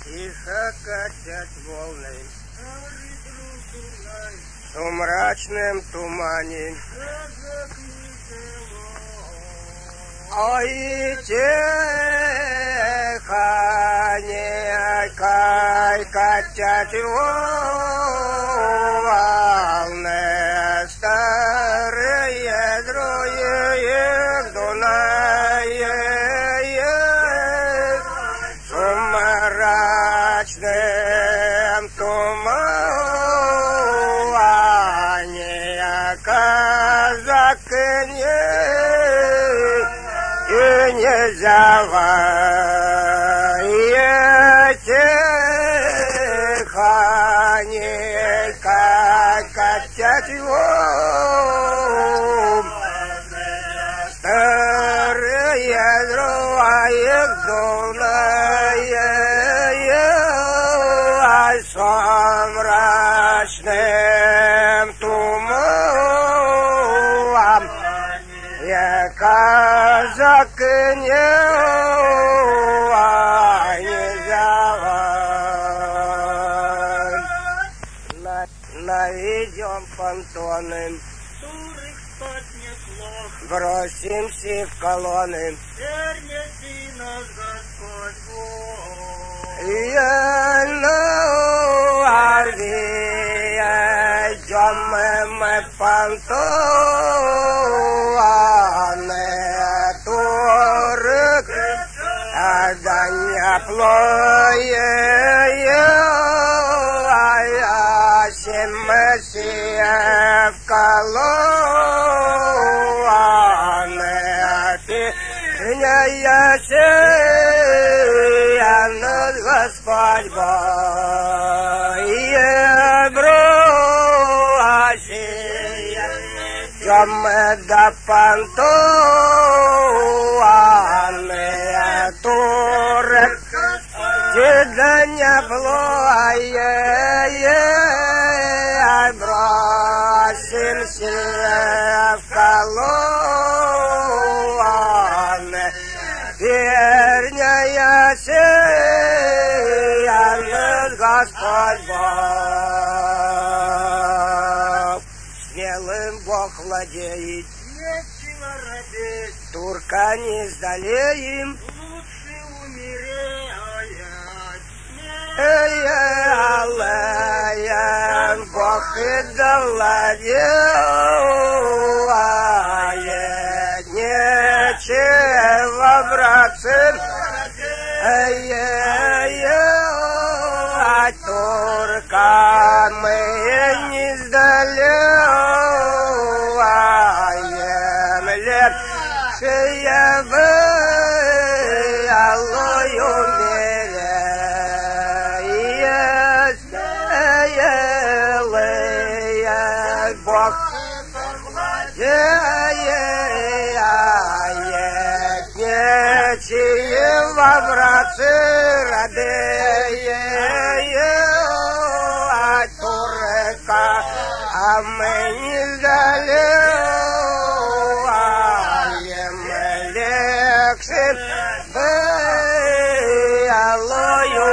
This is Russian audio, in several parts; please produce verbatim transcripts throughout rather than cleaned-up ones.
Тихо катят волны в сумрачном тумане. Ой, тихо, не кай, катят волны старые, другие в Дунае, сумрачным тумане казак не и не завоет, тихо, не катят его старые другие в Дунае, сумрачным тумане казак не завоет. Наведем понтоны, бросимся в колонны. Вернеси нас, Господь Бог. Я на армии идем мы понтоны, турок, а да не плоє, Мессия в колонны, пеняя сея над Господь Бог, и бросия, чем мы до понтоны, турок, да не плоє, бросимся в колонны, верняя сея над Господь Бог. Смелым Бог владеет, Нечего робеть, турка не сдалеем. лучше умереть. Эй, Аллах, Бог и довладеет, нечего, братцы, эй, от турка мы не сдалеем, лепшие бы Аллах умереть. Бог владеет, нечего, братцы, радеет турка, а мы не сдалеем, легче бы Аллою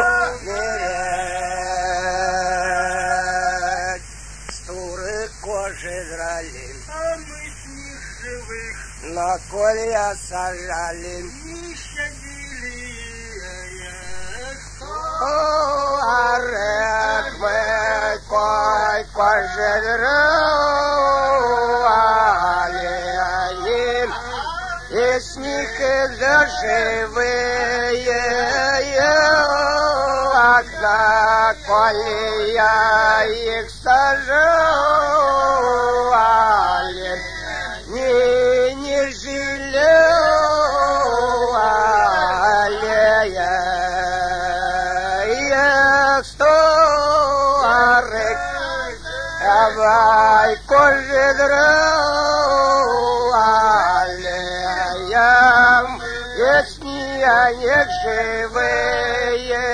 умереть. С турок кожи драли, А мы с них живых на колья сажали. не щадили. О, арек мы кой кожи драли, и с них живые, окна колья их сажали, не, не жалея, старых, давай кожи драли, если они живые,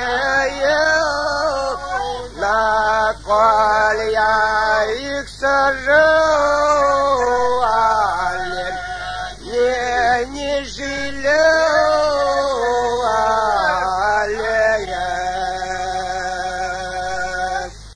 на коль я их сажу.